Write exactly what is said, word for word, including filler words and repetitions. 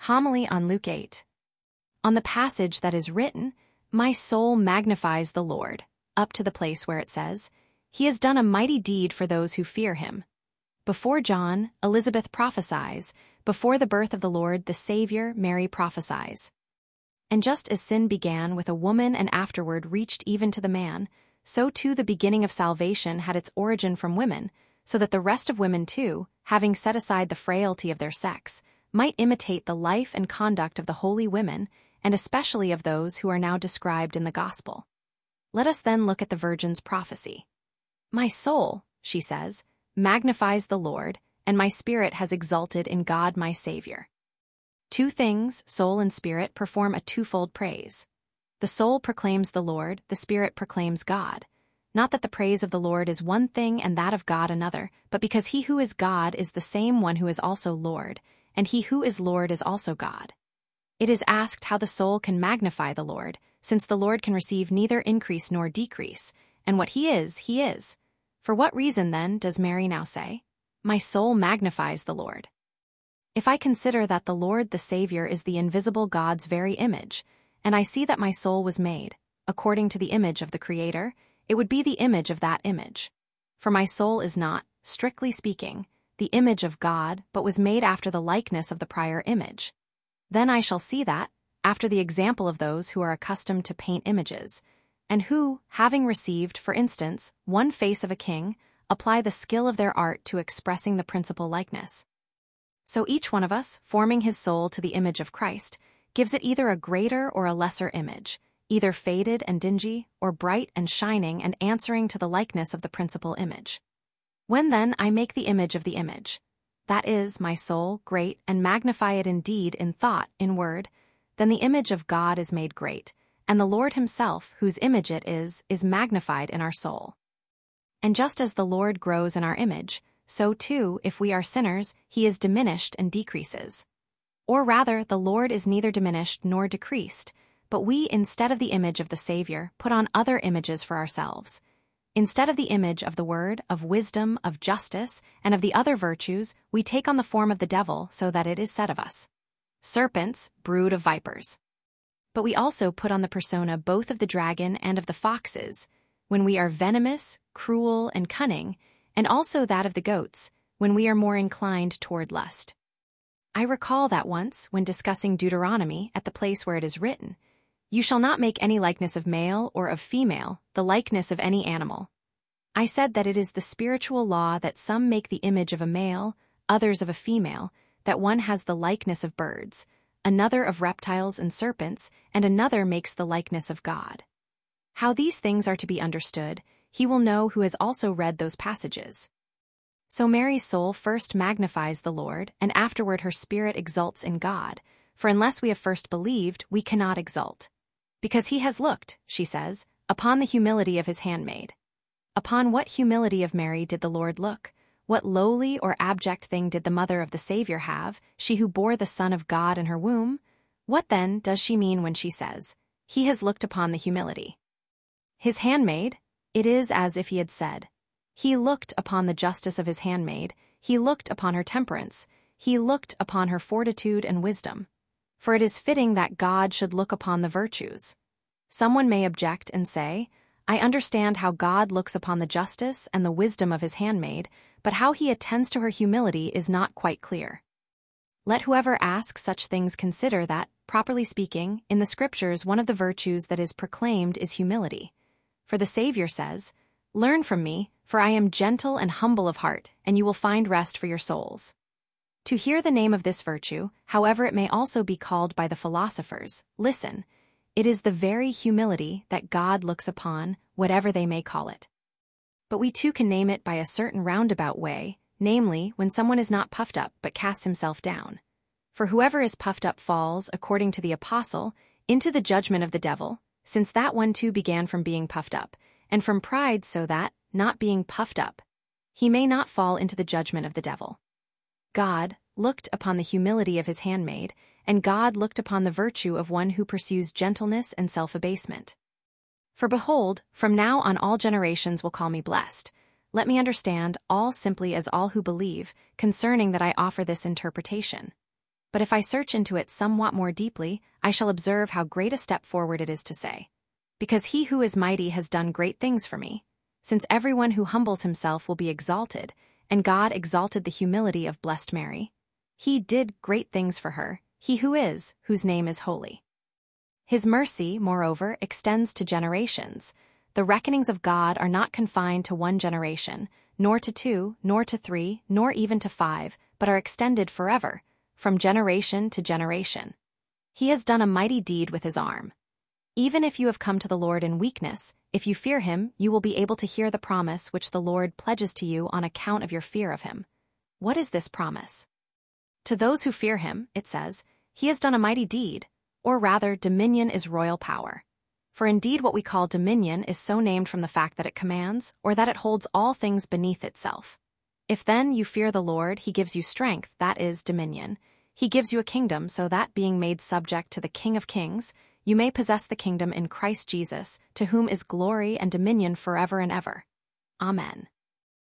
Homily on Luke eight. On the passage that is written, "My soul magnifies the Lord," up to the place where it says, "He has done a mighty deed for those who fear him." Before John, Elizabeth prophesies. Before the birth of the Lord, the Savior, Mary prophesies. And just as sin began with a woman and afterward reached even to the man, so too the beginning of salvation had its origin from women, so that the rest of women too, having set aside the frailty of their sex, might imitate the life and conduct of the holy women, and especially of those who are now described in the Gospel. Let us then look at the Virgin's prophecy. "My soul," she says, "magnifies the Lord, and my spirit has exulted in God my Savior." Two things, soul and spirit, perform a twofold praise. The soul proclaims the Lord, the spirit proclaims God. Not that the praise of the Lord is one thing and that of God another, but because he who is God is the same one who is also Lord, and he who is Lord is also God. It is asked how the soul can magnify the Lord, since the Lord can receive neither increase nor decrease, and what he is, he is. For what reason, then, does Mary now say, "My soul magnifies the Lord"? If I consider that the Lord the Savior is the invisible God's very image, and I see that my soul was made, according to the image of the Creator, it would be the image of that image. For my soul is not, strictly speaking, the image of God, but was made after the likeness of the prior image. Then I shall see that, after the example of those who are accustomed to paint images, and who, having received, for instance, one face of a king, apply the skill of their art to expressing the principal likeness. So each one of us, forming his soul to the image of Christ, gives it either a greater or a lesser image, either faded and dingy, or bright and shining and answering to the likeness of the principal image. When then I make the image of the image, that is, my soul, great, and magnify it indeed in thought, in word, then the image of God is made great, and the Lord himself, whose image it is, is magnified in our soul. And just as the Lord grows in our image, so too, if we are sinners, he is diminished and decreases. Or rather, the Lord is neither diminished nor decreased, but we, instead of the image of the Savior, put on other images for ourselves. Instead of the image of the word, of wisdom, of justice, and of the other virtues, we take on the form of the devil, so that it is said of us, "Serpents, brood of vipers." But we also put on the persona both of the dragon and of the foxes, when we are venomous, cruel, and cunning, and also that of the goats, when we are more inclined toward lust. I recall that once, when discussing Deuteronomy at the place where it is written, "You shall not make any likeness of male or of female, the likeness of any animal," I said that it is the spiritual law that some make the image of a male, others of a female, that one has the likeness of birds, another of reptiles and serpents, and another makes the likeness of God. How these things are to be understood, he will know who has also read those passages. So Mary's soul first magnifies the Lord, and afterward her spirit exults in God, for unless we have first believed, we cannot exult. Because he has looked, she says, upon the humility of his handmaid. Upon what humility of Mary did the Lord look? What lowly or abject thing did the mother of the Savior have, she who bore the Son of God in her womb? What then does she mean when she says, "He has looked upon the humility"? His handmaid? It is as if he had said, "He looked upon the justice of his handmaid, he looked upon her temperance, he looked upon her fortitude and wisdom." For it is fitting that God should look upon the virtues. Someone may object and say, "I understand how God looks upon the justice and the wisdom of his handmaid, but how he attends to her humility is not quite clear." Let whoever asks such things consider that, properly speaking, in the Scriptures one of the virtues that is proclaimed is humility. For the Savior says, "Learn from me, for I am gentle and humble of heart, and you will find rest for your souls." To hear the name of this virtue, however it may also be called by the philosophers, listen, it is the very humility that God looks upon, whatever they may call it. But we too can name it by a certain roundabout way, namely, when someone is not puffed up but casts himself down. For whoever is puffed up falls, according to the apostle, into the judgment of the devil, since that one too began from being puffed up, and from pride, so that, not being puffed up, he may not fall into the judgment of the devil. God looked upon the humility of his handmaid, and God looked upon the virtue of one who pursues gentleness and self-abasement. For behold, from now on all generations will call me blessed. Let me understand all simply as all who believe, concerning that I offer this interpretation. But if I search into it somewhat more deeply, I shall observe how great a step forward it is to say, because he who is mighty has done great things for me, since everyone who humbles himself will be exalted, and God exalted the humility of blessed Mary. He did great things for her, he who is, whose name is holy. His mercy, moreover, extends to generations. The reckonings of God are not confined to one generation, nor to two, nor to three, nor even to five, but are extended forever, from generation to generation. He has done a mighty deed with his arm. Even if you have come to the Lord in weakness, if you fear him, you will be able to hear the promise which the Lord pledges to you on account of your fear of him. What is this promise? To those who fear him, it says, he has done a mighty deed, or rather, dominion is royal power. For indeed what we call dominion is so named from the fact that it commands, or that it holds all things beneath itself. If then you fear the Lord, he gives you strength, that is, dominion. He gives you a kingdom so that, being made subject to the King of Kings, you may possess the kingdom in Christ Jesus, to whom is glory and dominion forever and ever. Amen.